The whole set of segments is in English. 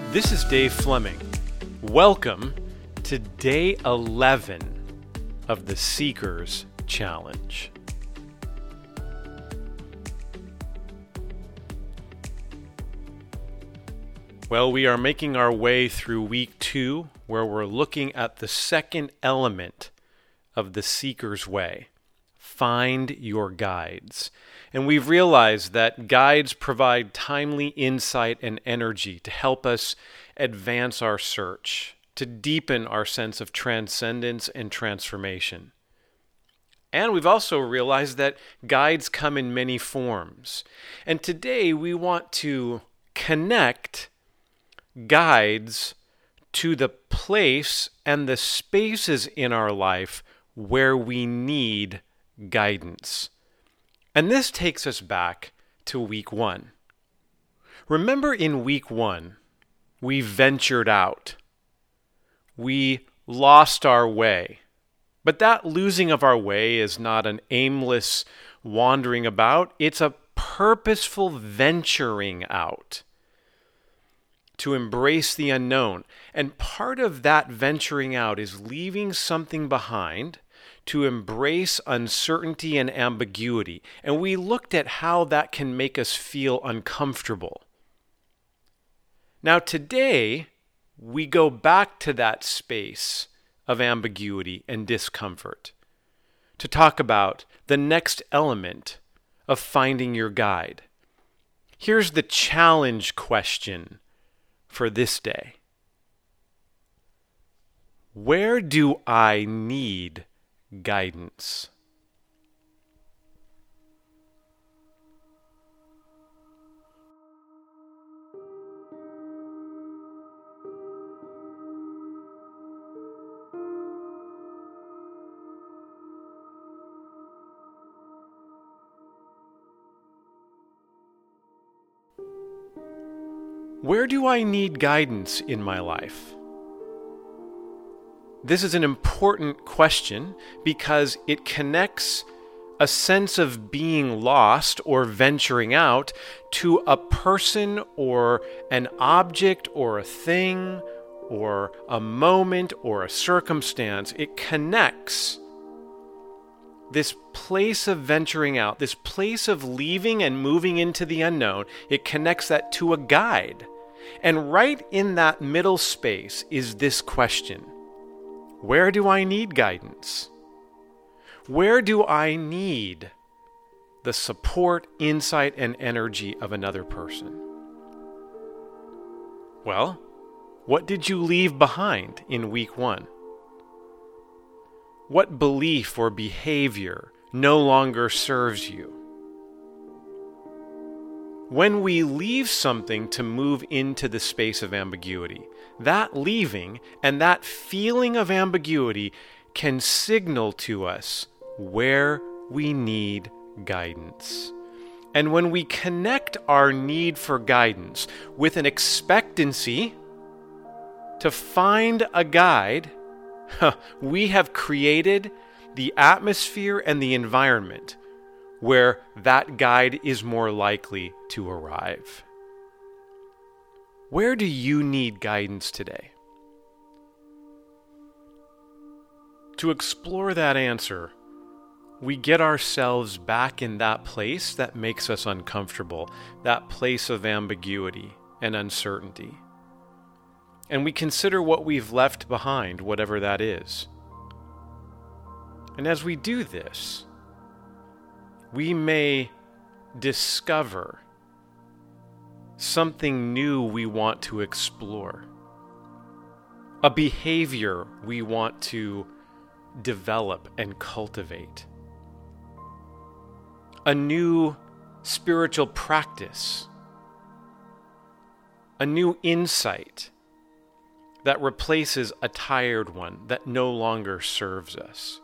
This is Dave Fleming. Welcome to day 11 of the Seekers Challenge. Well, we are making our way through week 2, where we're looking at the second element of the Seeker's Way. Find your guides. And we've realized that guides provide timely insight and energy to help us advance our search, to deepen our sense of transcendence and transformation. And we've also realized that guides come in many forms. And today we want to connect guides to the place and the spaces in our life where we need guidance. And this takes us back to week 1. Remember, in week 1, we ventured out. We lost our way. But that losing of our way is not an aimless wandering about. It's a purposeful venturing out to embrace the unknown. And part of that venturing out is leaving something behind to embrace uncertainty and ambiguity. And we looked at how that can make us feel uncomfortable. Now today, we go back to that space of ambiguity and discomfort to talk about the next element of finding your guide. Here's the challenge question for this day. Where do I need guidance? Where do I need guidance in my life? This is an important question because it connects a sense of being lost or venturing out to a person or an object or a thing or a moment or a circumstance. It connects this place of venturing out, this place of leaving and moving into the unknown. It connects that to a guide. And right in that middle space is this question. Where do I need guidance? Where do I need the support, insight, and energy of another person? Well, what did you leave behind in week 1? What belief or behavior no longer serves you? When we leave something to move into the space of ambiguity, that leaving and that feeling of ambiguity can signal to us where we need guidance. And when we connect our need for guidance with an expectancy to find a guide, we have created the atmosphere and the environment where that guide is more likely to arrive. Where do you need guidance today? To explore that answer, we get ourselves back in that place that makes us uncomfortable, that place of ambiguity and uncertainty. And we consider what we've left behind, whatever that is. And as we do this, we may discover something new we want to explore, a behavior we want to develop and cultivate, a new spiritual practice, a new insight that replaces a tired one that no longer serves us.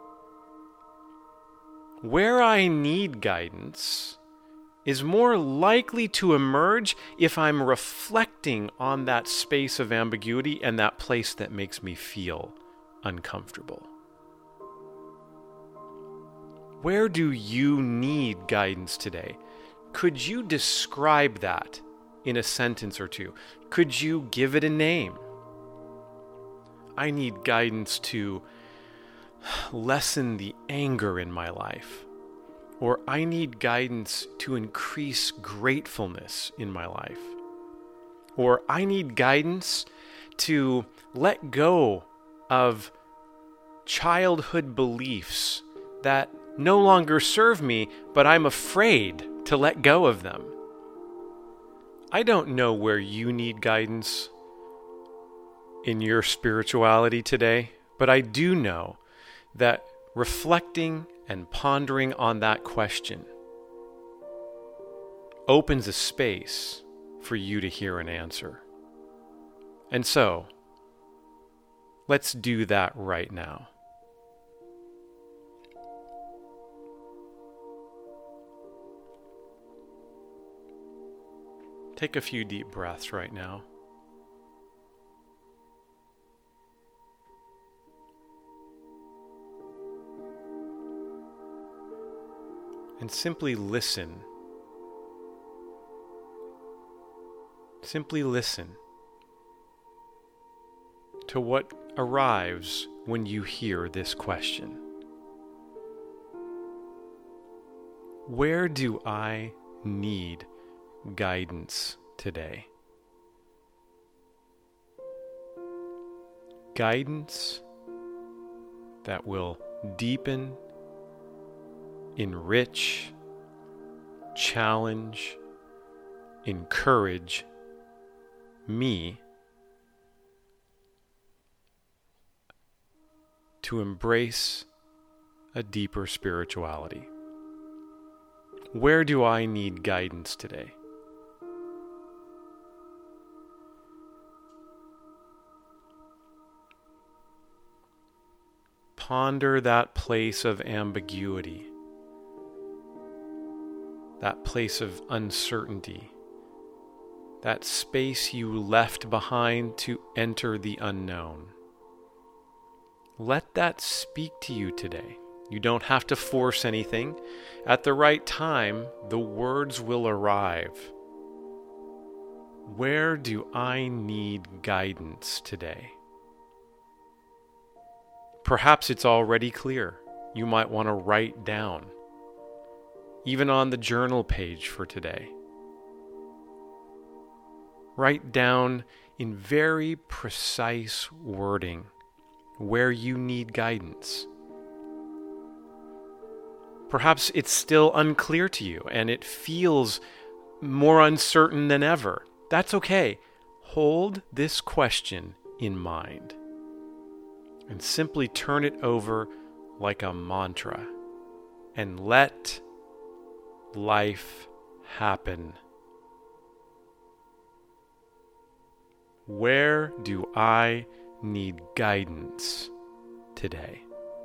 Where I need guidance is more likely to emerge if I'm reflecting on that space of ambiguity and that place that makes me feel uncomfortable. Where do you need guidance today? Could you describe that in a sentence or two? Could you give it a name? I need guidance to lessen the anger in my life. Or I need guidance to increase gratefulness in my life. Or I need guidance to let go of childhood beliefs that no longer serve me, but I'm afraid to let go of them. I don't know where you need guidance in your spirituality today, but I do know that reflecting and pondering on that question opens a space for you to hear an answer. And so, let's do that right now. Take a few deep breaths right now. And simply listen. Simply listen to what arrives when you hear this question. Where do I need guidance today? Guidance that will deepen, enrich, challenge, encourage me to embrace a deeper spirituality. Where do I need guidance today? Ponder that place of ambiguity, that place of uncertainty, that space you left behind to enter the unknown. Let that speak to you today. You don't have to force anything. At the right time, the words will arrive. Where do I need guidance today? Perhaps it's already clear. You might want to write down, even on the journal page for today. Write down in very precise wording where you need guidance. Perhaps it's still unclear to you and it feels more uncertain than ever. That's okay. Hold this question in mind and simply turn it over like a mantra and let life happen. Where do I need guidance today?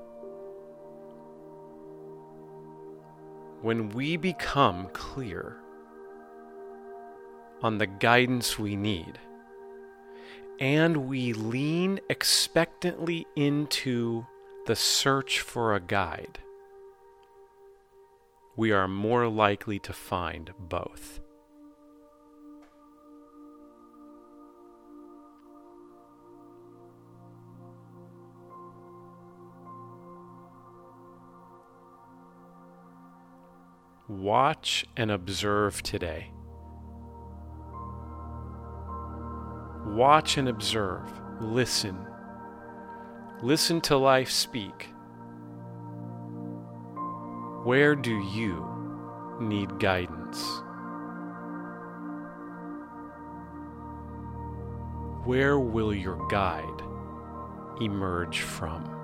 When we become clear on the guidance we need, and we lean expectantly into the search for a guide, we are more likely to find both. Watch and observe today. Watch and observe. Listen. Listen to life speak. Where do you need guidance? Where will your guide emerge from?